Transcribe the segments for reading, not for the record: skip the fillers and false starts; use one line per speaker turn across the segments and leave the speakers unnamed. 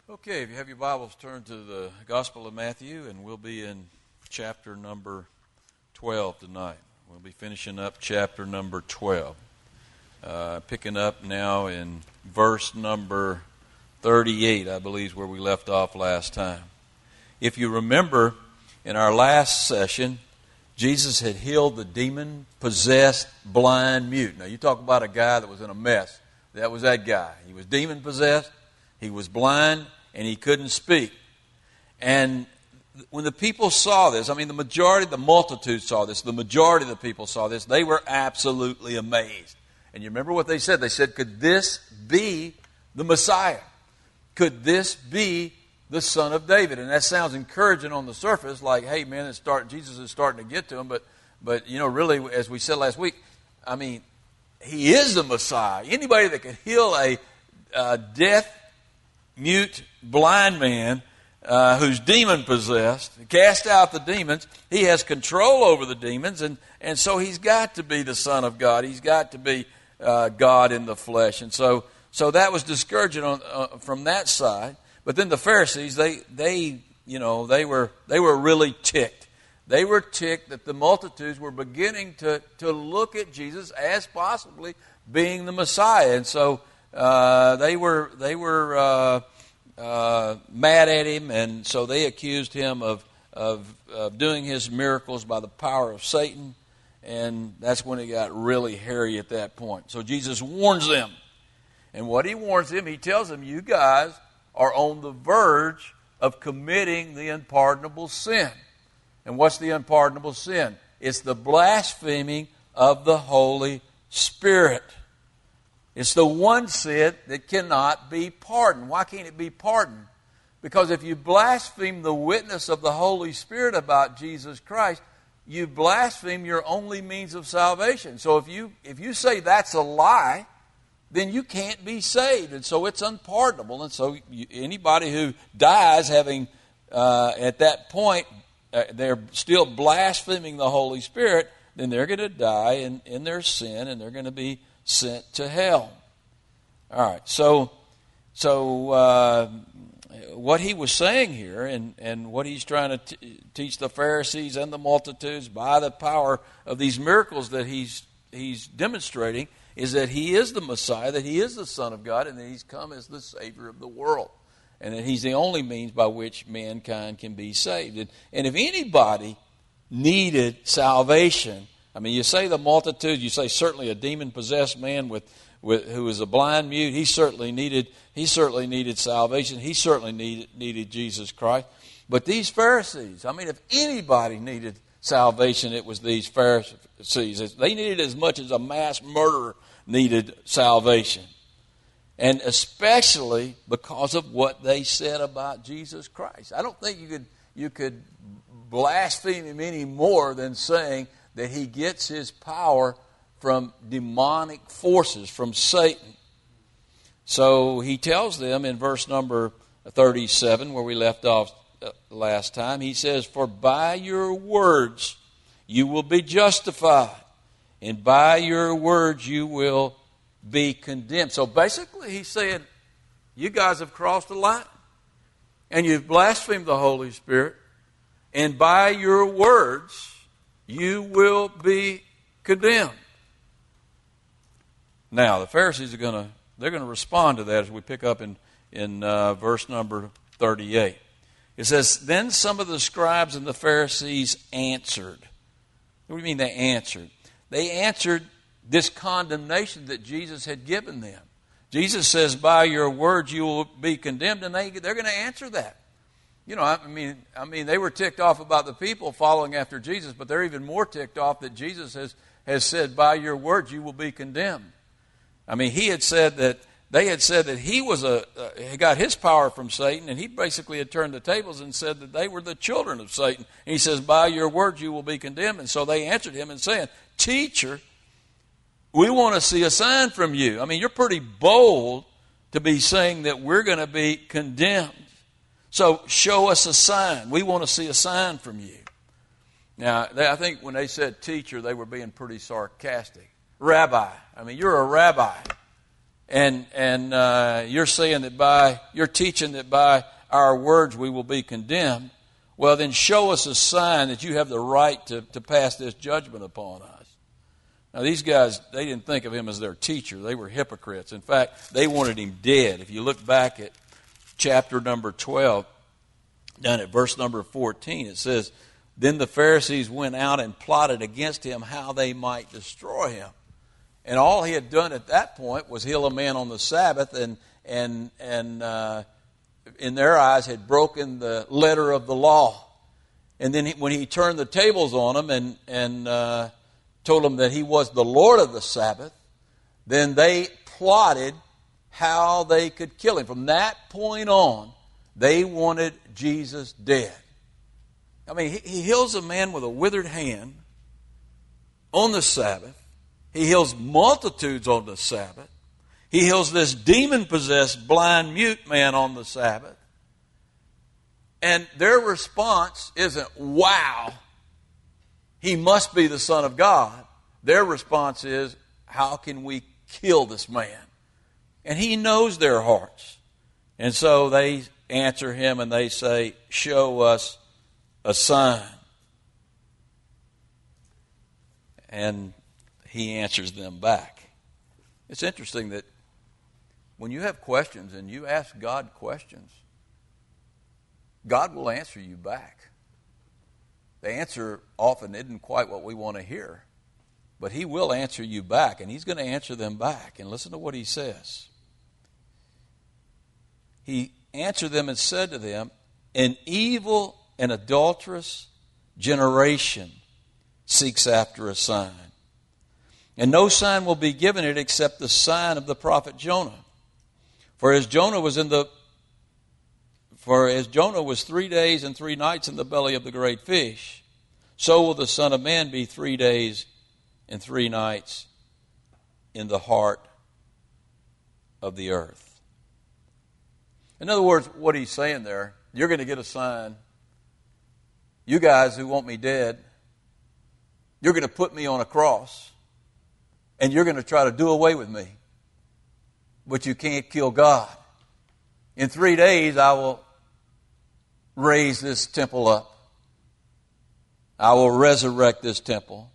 Okay, if you have your Bibles, turn to the Gospel of Matthew, and we'll be in chapter number 12 tonight. We'll be finishing up chapter number 12. Picking up now in verse number 38, I believe is where we left off last time. If you remember, in our last session, Jesus had healed the demon-possessed, blind mute. Now, you talk about a guy that was in a mess. That was that guy. He was demon-possessed, he was blind, and he couldn't speak. And when the people saw this, the multitude saw this, the majority of the people saw this, they were absolutely amazed. And you remember what they said? They said, could this be the Messiah? Could this be the Son of David? And that sounds encouraging on the surface, like, hey, man, Jesus is starting to get to him. But really, as we said last week, he is the Messiah. Anybody that could heal a deaf, mute, blind man who's demon-possessed, cast out the demons, he has control over the demons, and so he's got to be the Son of God. He's got to be God in the flesh. And so that was discouraging from that side. But then the Pharisees, they were really ticked. They were ticked that the multitudes were beginning to look at Jesus as possibly being the Messiah. And so they were mad at him, and so they accused him of doing his miracles by the power of Satan, and that's when it got really hairy at that point. So Jesus warns them, and what he warns them, he tells them, you guys are on the verge of committing the unpardonable sin. And what's the unpardonable sin? It's the blaspheming of the Holy Spirit. It's the one sin that cannot be pardoned. Why can't it be pardoned? Because if you blaspheme the witness of the Holy Spirit about Jesus Christ, you blaspheme your only means of salvation. So if you say that's a lie, then you can't be saved. And so it's unpardonable. And so anybody who dies having, at that point, they're still blaspheming the Holy Spirit, then they're going to die in their sin, and they're going to be sent to hell. All right, so what he was saying here, and what he's trying to teach the Pharisees and the multitudes by the power of these miracles that he's demonstrating, is that he is the Messiah, that he is the Son of God, and that he's come as the Savior of the world, and that he's the only means by which mankind can be saved. And if anybody needed salvation, you say the multitude, you say certainly a demon-possessed man who was a blind mute, he certainly needed salvation. He certainly needed Jesus Christ. But these Pharisees, if anybody needed salvation, it was these Pharisees. They needed as much as a mass murderer needed salvation. And especially because of what they said about Jesus Christ. I don't think you could blaspheme him any more than saying that he gets his power from demonic forces, from Satan. So he tells them in verse number 37, where we left off last time, he says, for by your words you will be justified, and by your words you will be condemned. So basically he's saying, you guys have crossed the line, and you've blasphemed the Holy Spirit, and by your words you will be condemned. Now, the Pharisees they're going to respond to that as we pick up in verse number 38. It says, then some of the scribes and the Pharisees answered. What do you mean they answered? They answered this condemnation that Jesus had given them. Jesus says, by your words you will be condemned, and they're going to answer that. They were ticked off about the people following after Jesus, but they're even more ticked off that Jesus has said, by your words you will be condemned. He had said that they had said that he got his power from Satan, and he basically had turned the tables and said that they were the children of Satan. And he says, by your words you will be condemned. And so they answered him and saying, teacher, we want to see a sign from you. You're pretty bold to be saying that we're going to be condemned. So show us a sign. We want to see a sign from you. Now, I think when they said teacher, they were being pretty sarcastic. Rabbi. You're a rabbi. and you're saying that you're teaching that by our words we will be condemned, well, then show us a sign that you have the right to pass this judgment upon us. Now, these guys, they didn't think of him as their teacher. They were hypocrites. In fact, they wanted him dead. If you look back at chapter number 12, down at verse number 14, it says, then the Pharisees went out and plotted against him how they might destroy him. And all he had done at that point was heal a man on the Sabbath, and in their eyes had broken the letter of the law. And then when he turned the tables on them and told them that he was the Lord of the Sabbath, then they plotted how they could kill him. From that point on, they wanted Jesus dead. I mean, he heals a man with a withered hand on the Sabbath. He heals multitudes on the Sabbath. He heals this demon-possessed, blind, mute man on the Sabbath. And their response isn't, wow, he must be the Son of God. Their response is, how can we kill this man? And he knows their hearts. And so they answer him and they say, show us a sign. And he answers them back. It's interesting that when you have questions and you ask God questions, God will answer you back. The answer often isn't quite what we want to hear, but he will answer you back, and he's going to answer them back. And listen to what he says. He answered them and said to them, an evil and adulterous generation seeks after a sign. And no sign will be given it except the sign of the prophet Jonah. For as Jonah was 3 days and 3 nights in the belly of the great fish, so will the Son of Man be 3 days and 3 nights in the heart of the earth. In other words, what he's saying there, you're going to get a sign. You guys who want me dead, you're going to put me on a cross, and you're going to try to do away with me. But you can't kill God. In 3 days, I will raise this temple up. I will resurrect this temple.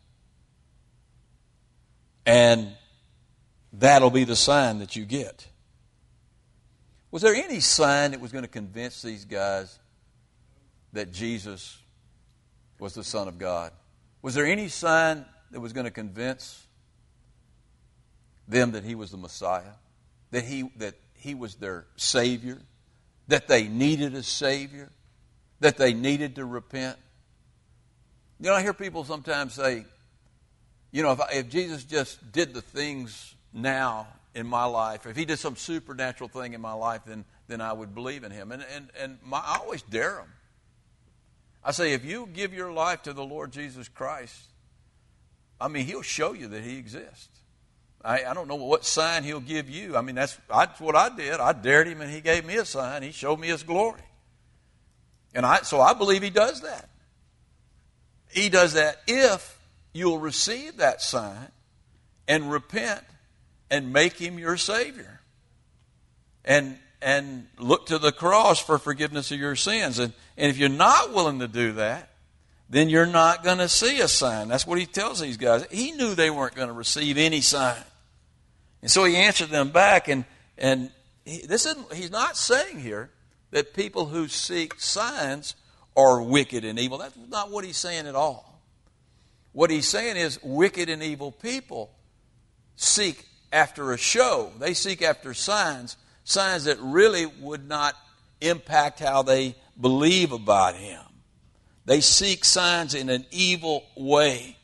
And that'll be the sign that you get. Was there any sign that was going to convince these guys that Jesus was the Son of God? Was there any sign that was going to convince them that he was the Messiah? That he was their Savior? That they needed a Savior? That they needed to repent? You know, I hear people sometimes say, you know, if Jesus just did the things now in my life, if he did some supernatural thing in my life, then I would believe in him. I always dare them. I say, if you give your life to the Lord Jesus Christ, I mean, he'll show you that he exists. I don't know what sign he'll give you. I mean, that's what I did. I dared him and he gave me a sign. He showed me his glory. So I believe he does that. He does that if you'll receive that sign and repent and make him your Savior. And look to the cross for forgiveness of your sins. And if you're not willing to do that, then you're not going to see a sign. That's what he tells these guys. He knew they weren't going to receive any sign. And so he answered them back, he's not saying here that people who seek signs are wicked and evil. That's not what he's saying at all. What he's saying is wicked and evil people seek after a show. They seek after signs that really would not impact how they believe about him. They seek signs in an evil way.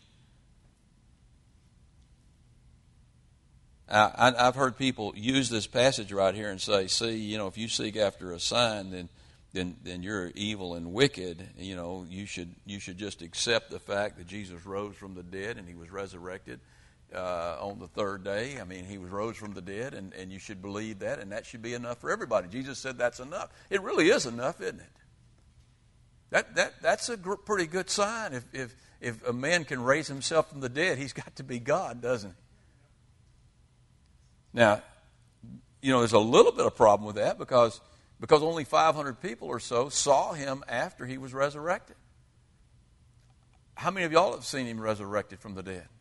I've heard people use this passage right here and say, see, you know, if you seek after a sign, then you're evil and wicked. You know, you should just accept the fact that Jesus rose from the dead and he was resurrected on the third day. I mean, he was rose from the dead, and you should believe that, and that should be enough for everybody. Jesus said that's enough. It really is enough, isn't it? That's a pretty good sign. If a man can raise himself from the dead, he's got to be God, doesn't he? Now, there's a little bit of problem with that because only 500 people or so saw him after he was resurrected. How many of y'all have seen him resurrected from the dead?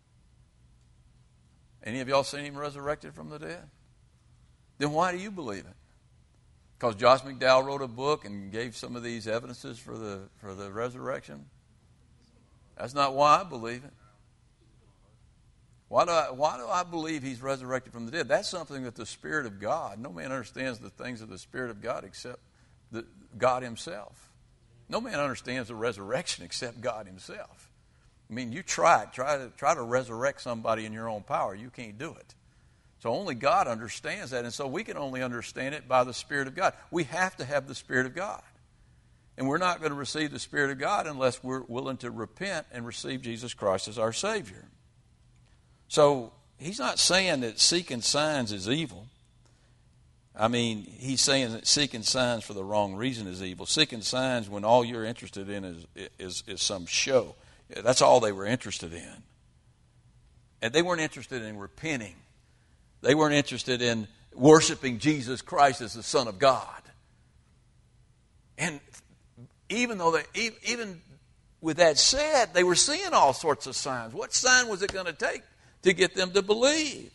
Any of y'all seen him resurrected from the dead? Then why do you believe it? Because Josh McDowell wrote a book and gave some of these evidences for the resurrection? That's not why I believe it. Why do I believe he's resurrected from the dead? That's something that the Spirit of God, no man understands the things of the Spirit of God except God himself. No man understands the resurrection except God himself. I mean, you try to resurrect somebody in your own power. You can't do it. So only God understands that, and so we can only understand it by the Spirit of God. We have to have the Spirit of God. And we're not going to receive the Spirit of God unless we're willing to repent and receive Jesus Christ as our Savior. So he's not saying that seeking signs is evil. I mean, he's saying that seeking signs for the wrong reason is evil. Seeking signs when all you're interested in is some show. That's all they were interested in. And they weren't interested in repenting. They weren't interested in worshiping Jesus Christ as the Son of God. And even with that said, they were seeing all sorts of signs. What sign was it going to take to get them to believe?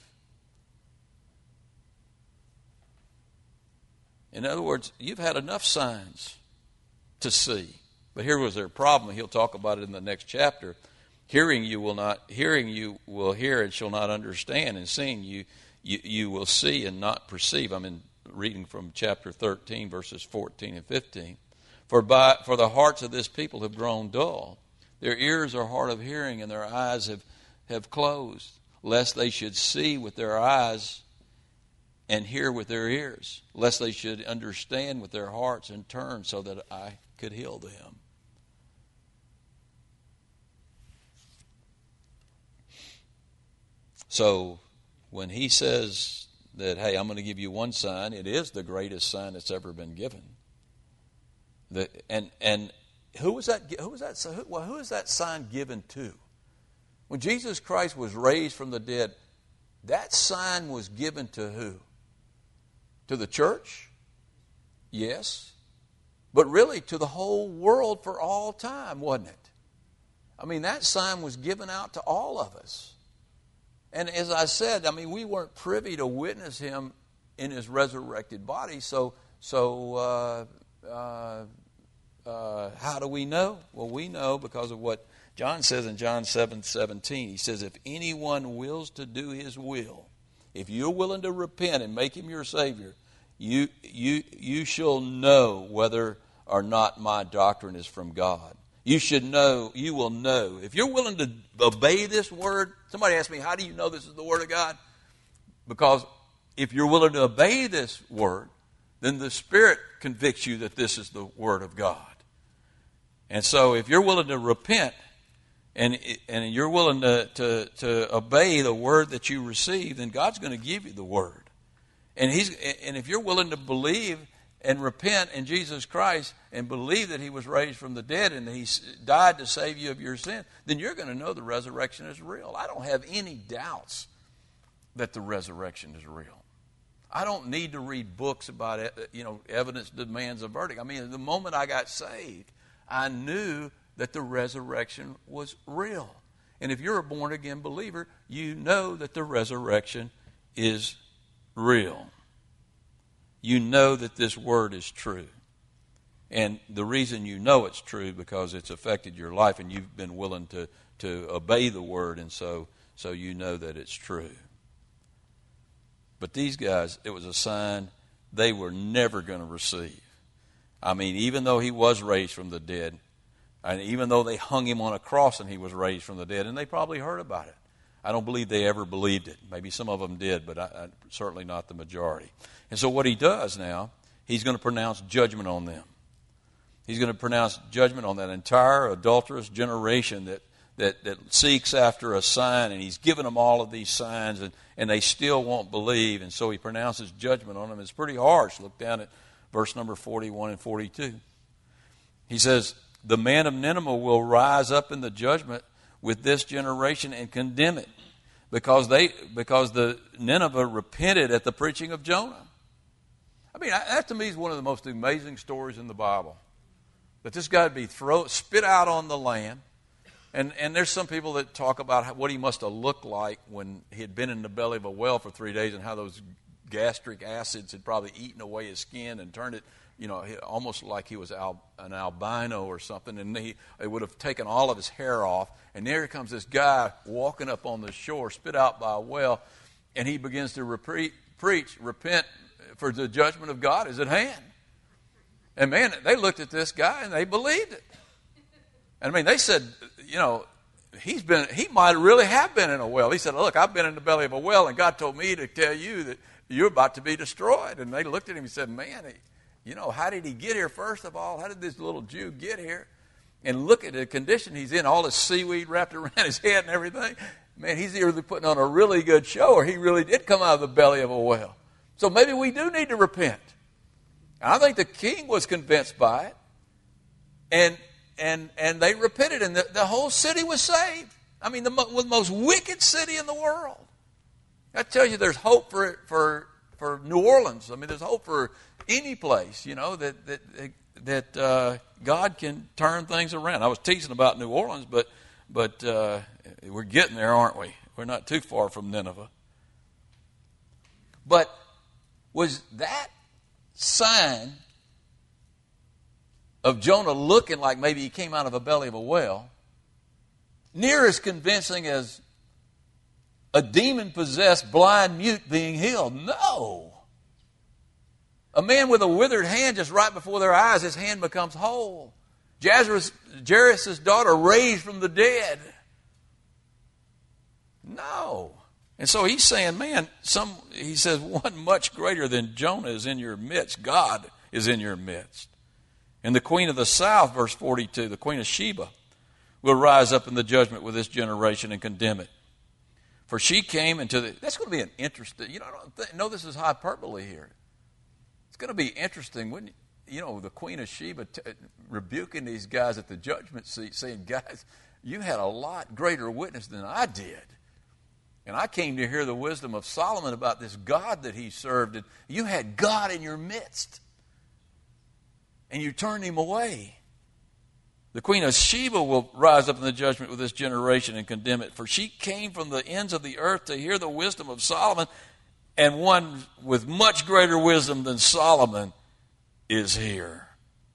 In other words, you've had enough signs to see. But here was their problem. He'll talk about it in the next chapter. Hearing you will hear and shall not understand, and seeing you will see and not perceive. I'm reading from chapter 13, verses 14 and 15. For the hearts of this people have grown dull. Their ears are hard of hearing, and their eyes have closed, lest they should see with their eyes and hear with their ears, lest they should understand with their hearts and turn so that I could heal them. So when he says that, hey, I'm going to give you one sign, it is the greatest sign that's ever been given. And who is that sign given to? When Jesus Christ was raised from the dead, that sign was given to who? To the church? Yes. But really to the whole world for all time, wasn't it? I mean, that sign was given out to all of us. And as I said, I mean, we weren't privy to witness him in his resurrected body. So how do we know? Well, we know because of what John says in John 7:17. He says, if anyone wills to do his will, if you're willing to repent and make him your Savior, you shall know whether or not my doctrine is from God. You will know. If you're willing to obey this word, somebody asked me, how do you know this is the word of God? Because if you're willing to obey this word, then the Spirit convicts you that this is the word of God. And so if you're willing to repent and you're willing to obey the word that you receive, then God's going to give you the word. And if you're willing to believe and repent in Jesus Christ and believe that he was raised from the dead and he died to save you of your sin, then you're going to know the resurrection is real. I don't have any doubts that the resurrection is real. I don't need to read books about it, evidence demands a verdict. I mean, the moment I got saved, I knew that the resurrection was real. And if you're a born-again believer, you know that the resurrection is real. You know that this word is true. And the reason you know it's true because it's affected your life and you've been willing to obey the word, and so you know that it's true. But these guys, it was a sign they were never going to receive. I mean, even though he was raised from the dead, and even though they hung him on a cross and he was raised from the dead, and they probably heard about it, I don't believe they ever believed it. Maybe some of them did, but certainly not the majority. And so what he does now, he's going to pronounce judgment on them. He's going to pronounce judgment on that entire adulterous generation that seeks after a sign, and he's given them all of these signs, and they still won't believe, and so he pronounces judgment on them. It's pretty harsh. Look down at verse number 41 and 42. He says, the man of Nineveh will rise up in the judgment with this generation and condemn it, because the Nineveh repented at the preaching of Jonah. I mean, that to me is one of the most amazing stories in the Bible. That this guy would be spit out on the land. And there's some people that talk about what he must have looked like when he had been in the belly of a whale for 3 days, and how those gastric acids had probably eaten away his skin and turned it, almost like he was an albino or something. And it would have taken all of his hair off. And there comes this guy walking up on the shore, spit out by a whale, and he begins to preach, repent, for the judgment of God is at hand. And man, they looked at this guy and they believed it. And I mean, they said, he might really have been in a whale. He said, look, I've been in the belly of a whale, and God told me to tell you that you're about to be destroyed. And they looked at him and said, man, how did he get here, first of all? How did this little Jew get here? And look at the condition he's in, all this seaweed wrapped around his head and everything. Man, he's either putting on a really good show, or he really did come out of the belly of a whale. So maybe we do need to repent. And I think the king was convinced by it. And they repented, and the whole city was saved. I mean, the most wicked city in the world. That tells you there's hope for New Orleans. I mean, there's hope for any place, that God can turn things around. I was teasing about New Orleans, but we're getting there, aren't we? We're not too far from Nineveh. But was that sign of Jonah looking like maybe he came out of the belly of a whale near as convincing as a demon-possessed blind mute being healed? No. A man with a withered hand just right before their eyes, his hand becomes whole. Jairus' daughter raised from the dead. No. And so he's saying, man, he says, one much greater than Jonah is in your midst. God is in your midst. And the queen of the south, verse 42, the queen of Sheba, will rise up in the judgment with this generation and condemn it. For she came into that's going to be an interesting, I don't know this is hyperbole here. It's going to be interesting, wouldn't you? The queen of Sheba rebuking these guys at the judgment seat, saying, guys, you had a lot greater witness than I did. And I came to hear the wisdom of Solomon about this God that he served. And you had God in your midst. And you turned him away. The queen of Sheba will rise up in the judgment with this generation and condemn it. For she came from the ends of the earth to hear the wisdom of Solomon. And one with much greater wisdom than Solomon is here.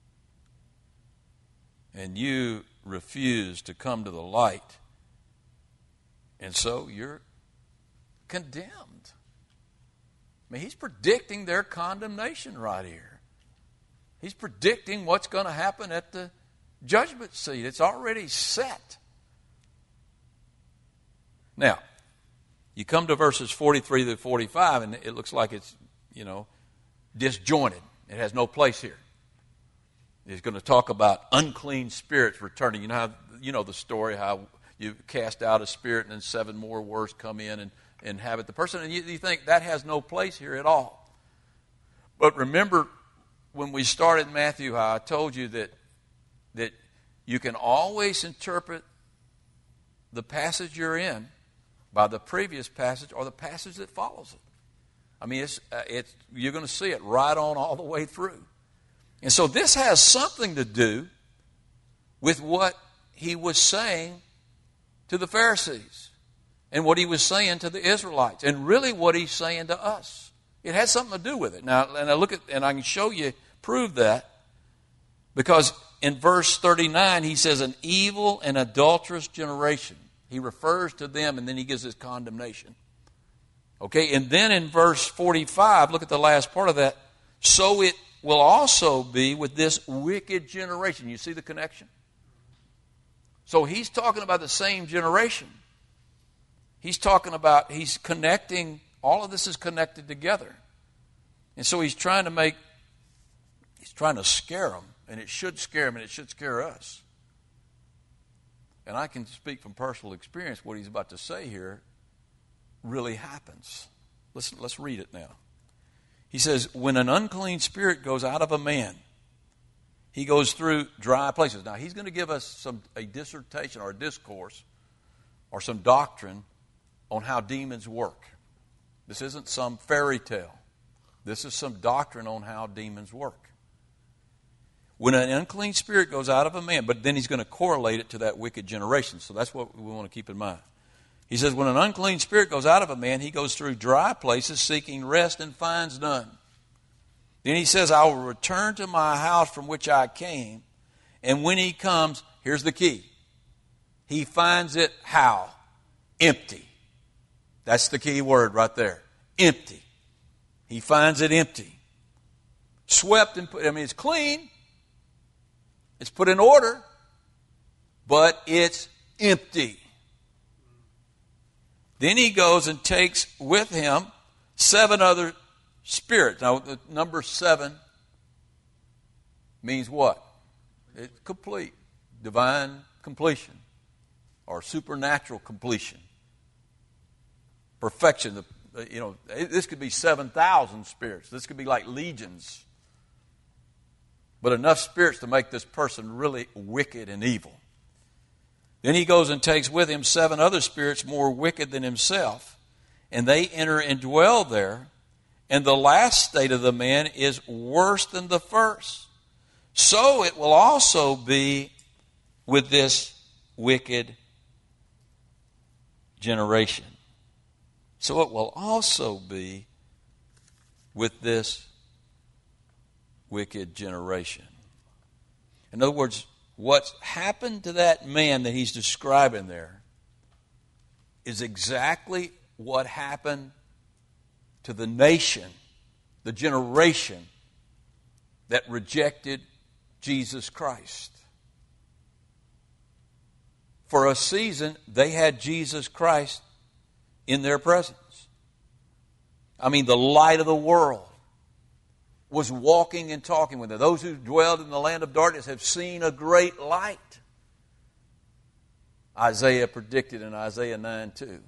And you refuse to come to the light. And so you're condemned. I mean, he's predicting their condemnation right here. He's predicting what's going to happen at the judgment seat. It's already set. Now, you come to verses 43 to 45, and it looks like it's, disjointed. It has no place here. He's going to talk about unclean spirits returning. You know the story, how you cast out a spirit and then 7 more worse come in and inhabit the person. And you think that has no place here at all. But remember when we started Matthew, how I told you that you can always interpret the passage you're in by the previous passage or the passage that follows it. I mean, you're going to see it right on all the way through. And so this has something to do with what he was saying to the Pharisees and what he was saying to the Israelites and really what he's saying to us. It has something to do with it. Now, and I can show you, prove that, because in verse 39 he says, an evil and adulterous generation. He refers to them and then he gives his condemnation. Okay, and then in verse 45, look at the last part of that. So it will also be with this wicked generation. You see the connection? So he's talking about the same generation. He's connecting, all of this is connected together. And so he's trying to scare them, and it should scare them, and it should scare us. And I can speak from personal experience, what he's about to say here really happens. Let's read it now. He says, when an unclean spirit goes out of a man, he goes through dry places. Now, he's going to give us a dissertation or a discourse or some doctrine on how demons work. This isn't some fairy tale. This is some doctrine on how demons work. When an unclean spirit goes out of a man, but then he's going to correlate it to that wicked generation. So that's what we want to keep in mind. He says, when an unclean spirit goes out of a man, he goes through dry places seeking rest and finds none. Then he says, I will return to my house from which I came. And when he comes, here's the key. He finds it how? Empty. That's the key word right there. Empty. He finds it empty. Swept and put, it's clean. It's put in order. But it's empty. Then he goes and takes with him 7 other spirits. Now, the number 7 means what? It's complete. Divine completion. Or supernatural completion. Perfection. This could be 7,000 spirits. This could be like legions. But enough spirits to make this person really wicked and evil. Then he goes and takes with him 7 other spirits more wicked than himself, and they enter and dwell there, and the last state of the man is worse than the first. So it will also be with this wicked generation. So it will also be with this wicked generation. In other words, what's happened to that man that he's describing there is exactly what happened to the nation, the generation that rejected Jesus Christ. For a season, they had Jesus Christ in their presence. The light of the world was walking and talking with them. Those who dwelled in the land of darkness have seen a great light. Isaiah predicted in Isaiah 9:2.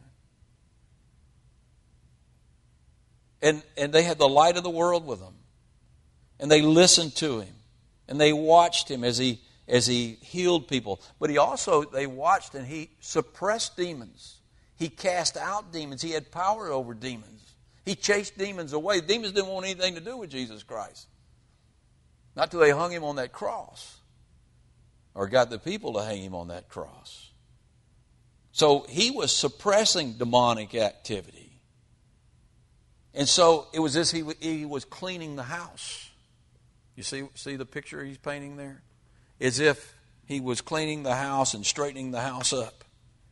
And they had the light of the world with them. And they listened to him. And they watched him as he healed people. But they watched and he suppressed demons. He cast out demons. He had power over demons. He chased demons away. Demons didn't want anything to do with Jesus Christ. Not till they hung him on that cross. Or got the people to hang him on that cross. So he was suppressing demonic activity. And so it was as he was cleaning the house. You see the picture he's painting there? As if he was cleaning the house and straightening the house up.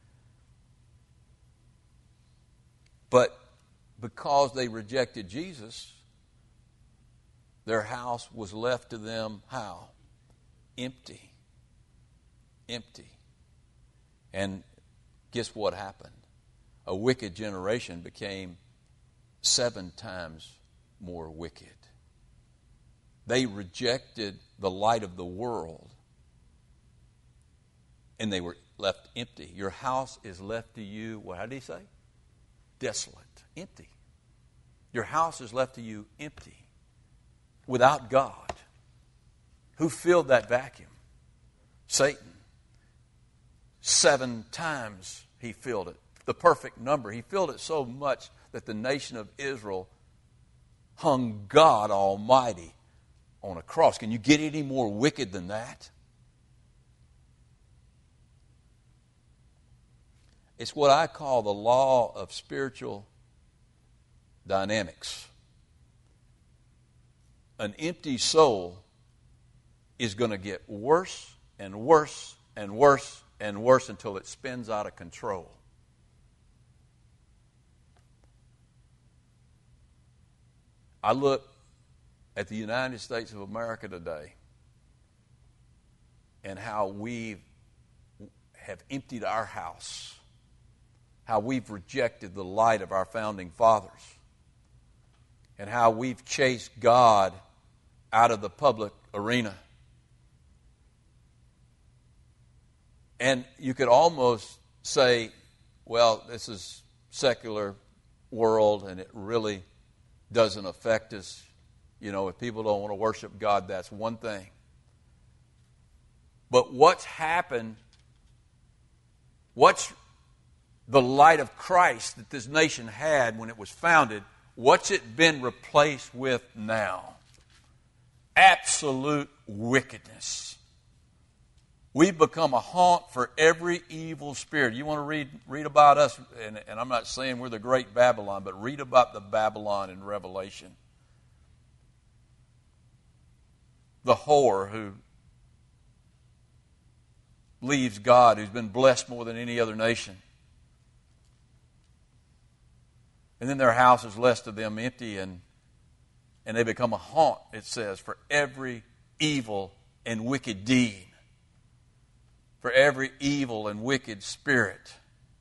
But because they rejected Jesus, their house was left to them how? Empty. Empty. And guess what happened? A wicked generation became 7 times more wicked. They rejected the light of the world, and they were left empty. Your house is left to you, how did he say? Desolate, empty. Your house is left to you empty, without God. Who filled that vacuum? Satan. 7 times he filled it. The perfect number. He filled it so much that the nation of Israel hung God Almighty on a cross. Can you get any more wicked than that? It's what I call the law of spiritual dynamics. An empty soul is going to get worse and worse and worse and worse until it spins out of control. I look at the United States of America today and how we have emptied our house. How we've rejected the light of our founding fathers, and how we've chased God out of the public arena. And you could almost say, well, this is secular world and it really doesn't affect us. If people don't want to worship God, that's one thing. But what's happened, what's the light of Christ that this nation had when it was founded, what's it been replaced with now? Absolute wickedness. We've become a haunt for every evil spirit. You want to read about us, and I'm not saying we're the great Babylon, but read about the Babylon in Revelation. The whore who leaves God, who's been blessed more than any other nation. And then their house is left to them empty, and they become a haunt, it says, for every evil and wicked deed. For every evil and wicked spirit.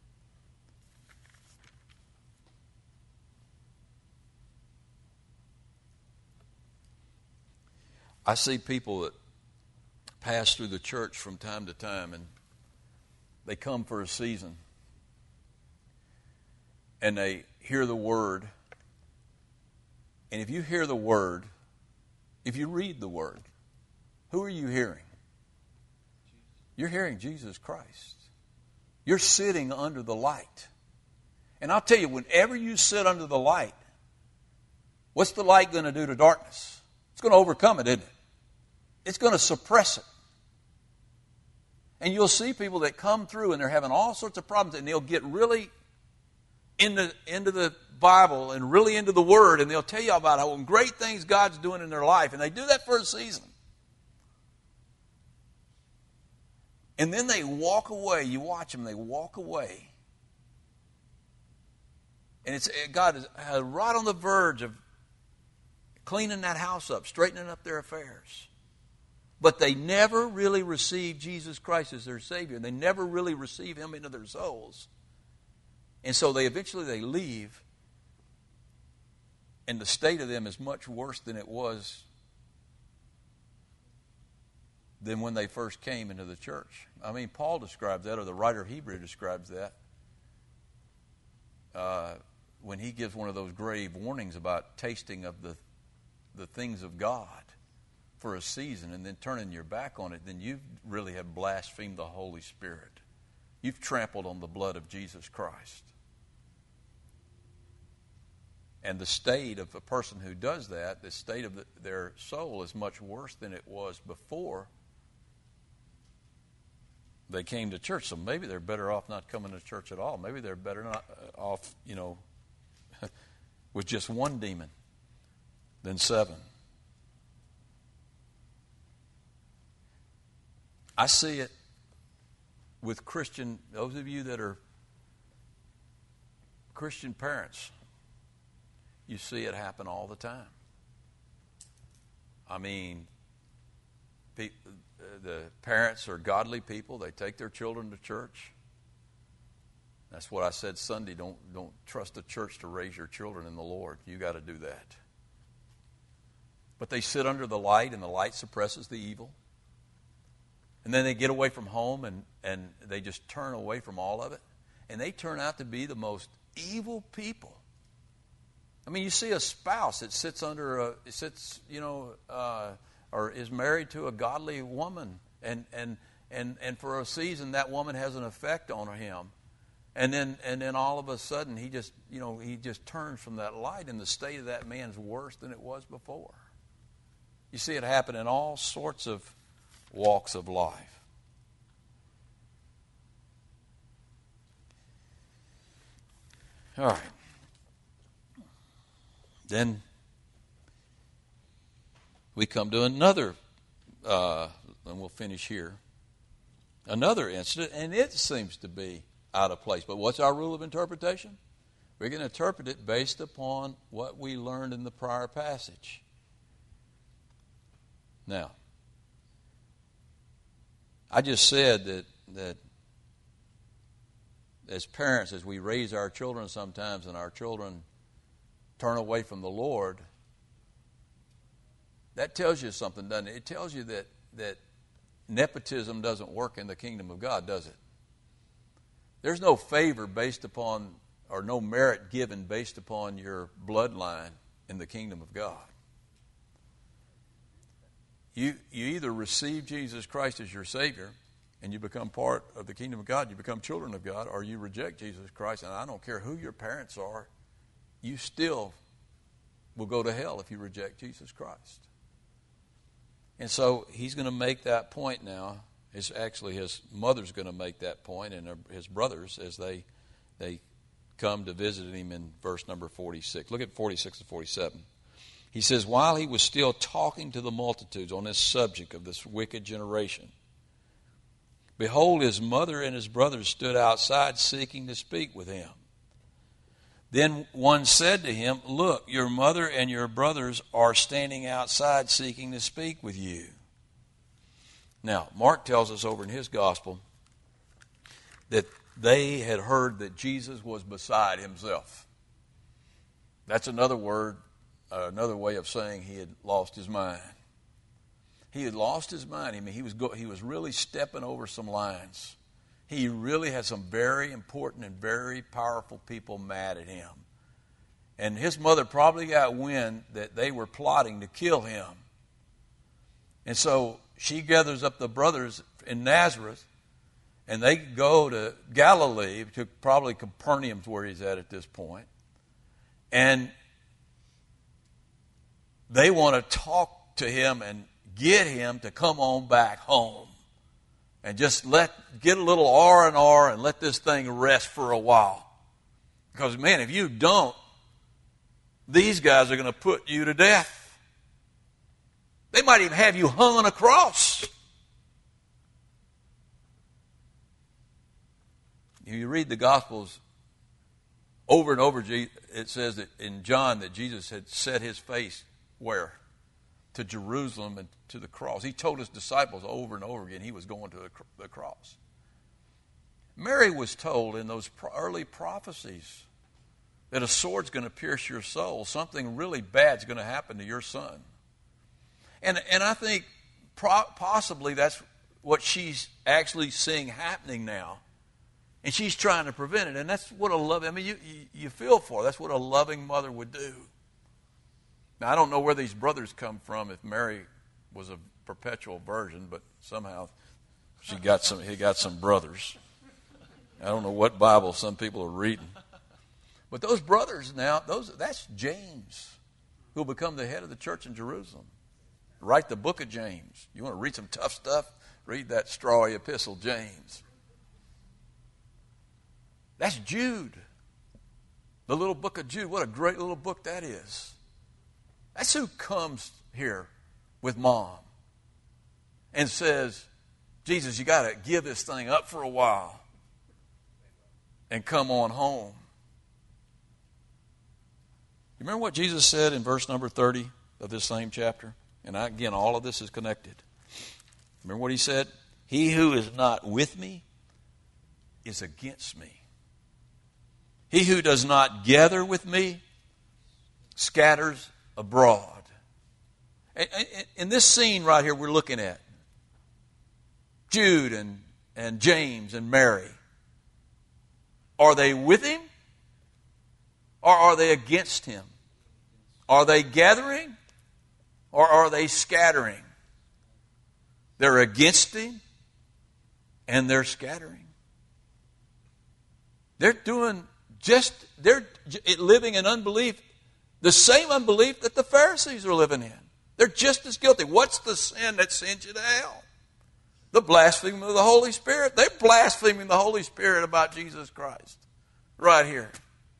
I see people that pass through the church from time to time, and they come for a season, and they hear the Word. And if you hear the Word, if you read the Word, who are you hearing? You're hearing Jesus Christ. You're sitting under the light. And I'll tell you, whenever you sit under the light, what's the light going to do to darkness? It's going to overcome it, isn't it? It's going to suppress it. And you'll see people that come through and they're having all sorts of problems, and they'll get really into the Bible and really into the Word, and they'll tell you about how great things God's doing in their life, and they do that for a season. And then they walk away. You watch them, they walk away. And God is right on the verge of cleaning that house up, straightening up their affairs. But they never really receive Jesus Christ as their Savior. They never really receive Him into their souls. And so they eventually leave, and the state of them is much worse than it was than when they first came into the church. I mean, Paul describes that, or the writer of Hebrew describes that, when he gives one of those grave warnings about tasting of the things of God for a season and then turning your back on it, then you really have blasphemed the Holy Spirit. You've trampled on the blood of Jesus Christ. And the state of a person who does that, the state of their soul is much worse than it was before they came to church. So maybe they're better off not coming to church at all. Maybe they're better not off, with just one demon than 7. I see it with those of you that are Christian parents. You see it happen all the time. I mean, the parents are godly people. They take their children to church. That's what I said Sunday. Don't trust the church to raise your children in the Lord. You got to do that. But they sit under the light, and the light suppresses the evil. And then they get away from home, and they just turn away from all of it. And they turn out to be the most evil people. I mean, you see a spouse that sits or is married to a godly woman, and for a season that woman has an effect on him, and then all of a sudden he just turns from that light, and the state of that man's worse than it was before. You see it happen in all sorts of walks of life. All right. Then we come to another, and we'll finish here, another incident, and it seems to be out of place. But what's our rule of interpretation? We're going to interpret it based upon what we learned in the prior passage. Now, I just said that as parents, as we raise our children sometimes, and our children turn away from the Lord, that tells you something, doesn't it? It tells you that nepotism doesn't work in the kingdom of God, does it? There's no favor based upon, or no merit given based upon your bloodline in the kingdom of God. You either receive Jesus Christ as your Savior, and you become part of the kingdom of God, you become children of God, or you reject Jesus Christ, and I don't care who your parents are, you still will go to hell if you reject Jesus Christ. And so he's going to make that point now. His mother's going to make that point, and his brothers as they come to visit him in verse number 46. Look at 46 to 47. He says, while he was still talking to the multitudes on this subject of this wicked generation, behold, his mother and his brothers stood outside seeking to speak with him. Then one said to him, look, your mother and your brothers are standing outside seeking to speak with you. Now, Mark tells us over in his gospel that they had heard that Jesus was beside himself. That's another word, another way of saying he had lost his mind. He had lost his mind. I mean, he was really stepping over some lines. He really had some very important and very powerful people mad at him. And his mother probably got wind that they were plotting to kill him. And so she gathers up the brothers in Nazareth, and they go to Galilee, to probably Capernaum's where he's at this point. And they want to talk to him and get him to come on back home. And just get a little R&R and let this thing rest for a while. Because, man, if you don't, these guys are going to put you to death. They might even have you hung on a cross. If you read the Gospels over and over, it says that in John that Jesus had set his face where? To Jerusalem and to the cross. He told his disciples over and over again he was going to the cross. Mary was told in those early prophecies that a sword's going to pierce your soul. Something really bad's going to happen to your son. And I think possibly that's what she's actually seeing happening now. And she's trying to prevent it. And that's what you feel for. That's what a loving mother would do. Now, I don't know where these brothers come from, if Mary was a perpetual virgin, but somehow he got some brothers. I don't know what Bible some people are reading. But those brothers now, that's James, who will become the head of the church in Jerusalem. Write the book of James. You want to read some tough stuff? Read that strawy epistle, James. That's Jude. The little book of Jude. What a great little book that is. That's who comes here with mom and says, Jesus, you got to give this thing up for a while and come on home. You remember what Jesus said in verse number 30 of this same chapter? And again, all of this is connected. Remember what he said? He who is not with me is against me. He who does not gather with me scatters abroad. In this scene right here we're looking at, Jude and James and Mary, are they with him or are they against him? Are they gathering or are they scattering? They're against him and they're scattering. They're living in unbelief, the same unbelief that the Pharisees are living in. They're just as guilty. What's the sin that sends you to hell? The blasphemy of the Holy Spirit. They're blaspheming the Holy Spirit about Jesus Christ right here.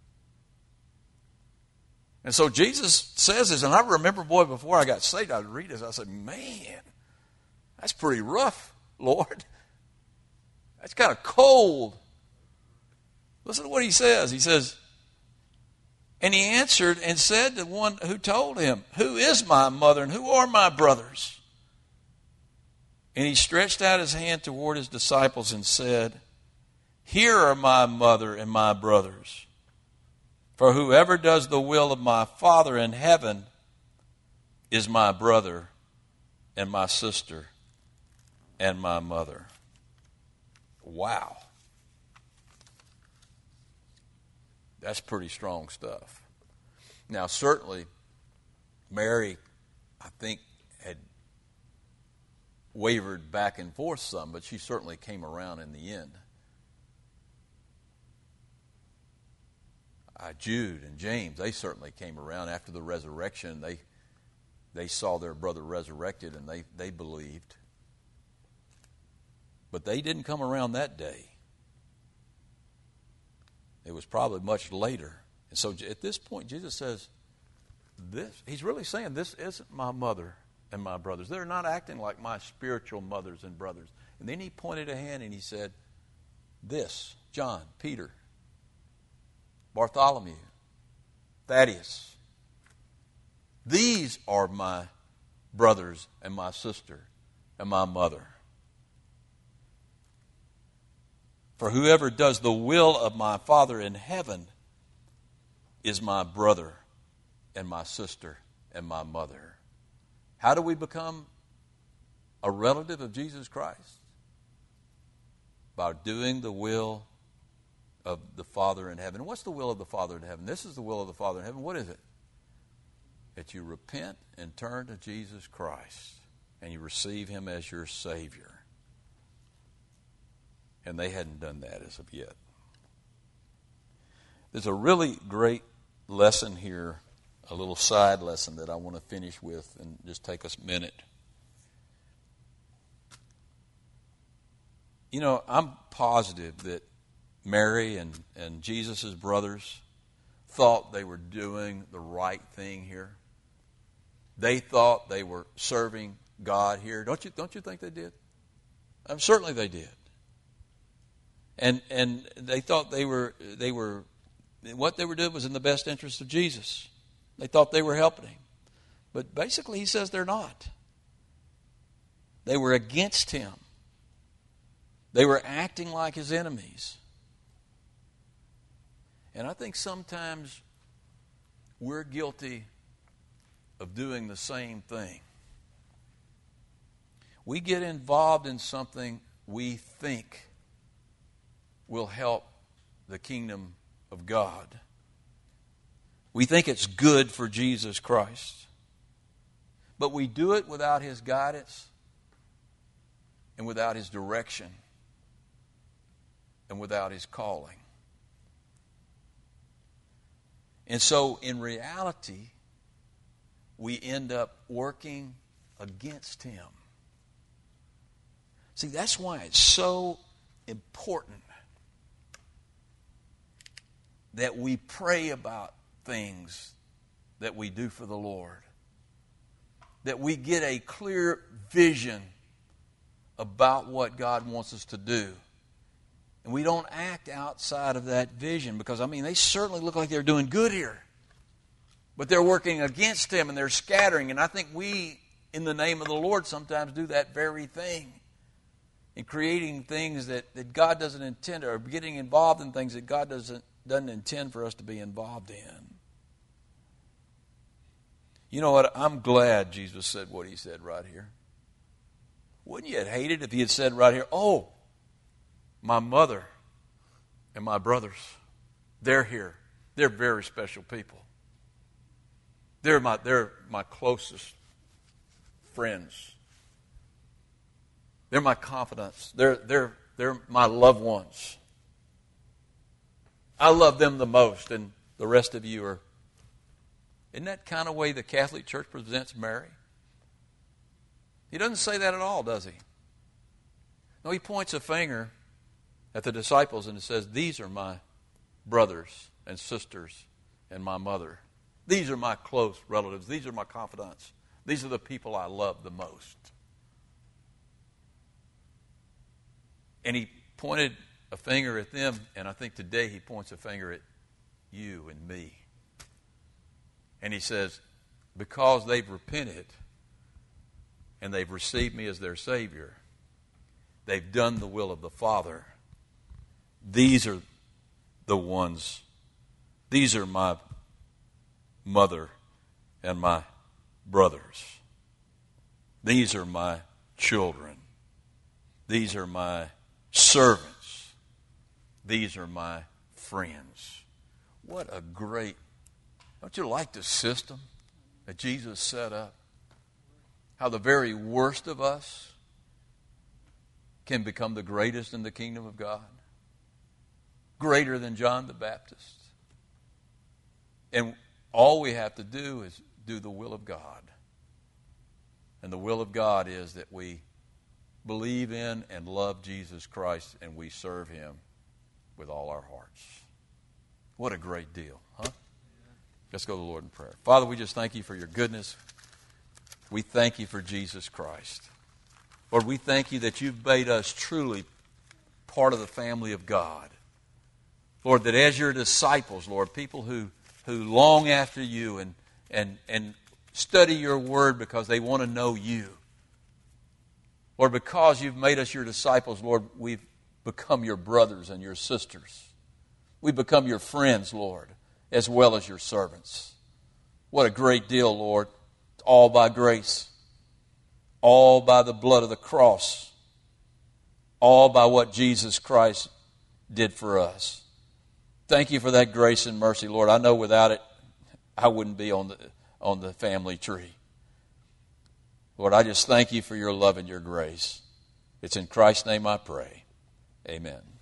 And so Jesus says this, and I remember, boy, before I got saved, I'd read this. I said, man, that's pretty rough, Lord. That's kind of cold. Listen to what he says. He says, and he answered and said to one who told him, who is my mother and who are my brothers? And he stretched out his hand toward his disciples and said, here are my mother and my brothers. For whoever does the will of my Father in heaven is my brother and my sister and my mother. Wow. That's pretty strong stuff. Now, certainly, Mary, I think, wavered back and forth some, but she certainly came around in the end. Jude and James, they certainly came around after the resurrection. They saw their brother resurrected, and they believed. But they didn't come around that day. It was probably much later. And so at this point, Jesus says, he's really saying, this isn't my mother and my brothers. They're not acting like my spiritual mothers and brothers. And then he pointed a hand and he said, this, John, Peter, Bartholomew, Thaddeus, these are my brothers and my sister and my mother. For whoever does the will of my Father in heaven is my brother and my sister and my mother. How do we become a relative of Jesus Christ? By doing the will of the Father in heaven. What's the will of the Father in heaven? This is the will of the Father in heaven. What is it? That you repent and turn to Jesus Christ and you receive Him as your Savior. And they hadn't done that as of yet. There's a really great lesson here, a little side lesson that I want to finish with and just take us a minute. You know, I'm positive that Mary and Jesus' brothers thought they were doing the right thing here. They thought they were serving God here. Don't you think they did? Certainly they did. And they thought they were what they were doing was in the best interest of Jesus. They thought they were helping Him. But basically he says they're not. They were against Him. They were acting like His enemies. And I think sometimes we're guilty of doing the same thing. We get involved in something we think will help the kingdom of God. We think it's good for Jesus Christ. But we do it without His guidance and without His direction and without His calling. And so in reality, we end up working against Him. See, that's why it's so important that we pray about things that we do for the Lord. That we get a clear vision about what God wants us to do. And we don't act outside of that vision because, they certainly look like they're doing good here. But they're working against Him and they're scattering. And I think we, in the name of the Lord, sometimes do that very thing. In creating things that God doesn't intend, or getting involved in things that God doesn't intend for us to be involved in. You know what? I'm glad Jesus said what He said right here. Wouldn't you have hated if He had said right here, oh, my mother and my brothers, they're here. They're very special people. They're my closest friends. They're my confidants. They're my loved ones. I love them the most, and the rest of you are. Isn't that kind of way the Catholic Church presents Mary? He doesn't say that at all, does he? No, he points a finger at the disciples and it says, these are my brothers and sisters and my mother. These are my close relatives. These are my confidants. These are the people I love the most. And he pointed a finger at them, and I think today he points a finger at you and me. And he says, because they've repented and they've received me as their Savior, they've done the will of the Father. These are the ones, these are my mother and my brothers. These are my children. These are my servants. These are my friends. What a great, don't you like the system that Jesus set up? How the very worst of us can become the greatest in the kingdom of God. Greater than John the Baptist. And all we have to do is do the will of God. And the will of God is that we believe in and love Jesus Christ and we serve Him with all our hearts. What a great deal, huh? Let's go to the Lord in prayer. Father, we just thank You for Your goodness. We thank You for Jesus Christ. Lord, we thank You that You've made us truly part of the family of God. Lord, that as Your disciples, Lord, people who long after You and study Your Word because they want to know You. Lord, because You've made us Your disciples, Lord, we've become Your brothers and Your sisters. We've become Your friends, Lord, as well as Your servants. What a great deal, Lord. All by grace. All by the blood of the cross. All by what Jesus Christ did for us. Thank You for that grace and mercy, Lord. I know without it, I wouldn't be on the family tree. Lord, I just thank You for Your love and Your grace. It's in Christ's name I pray. Amen.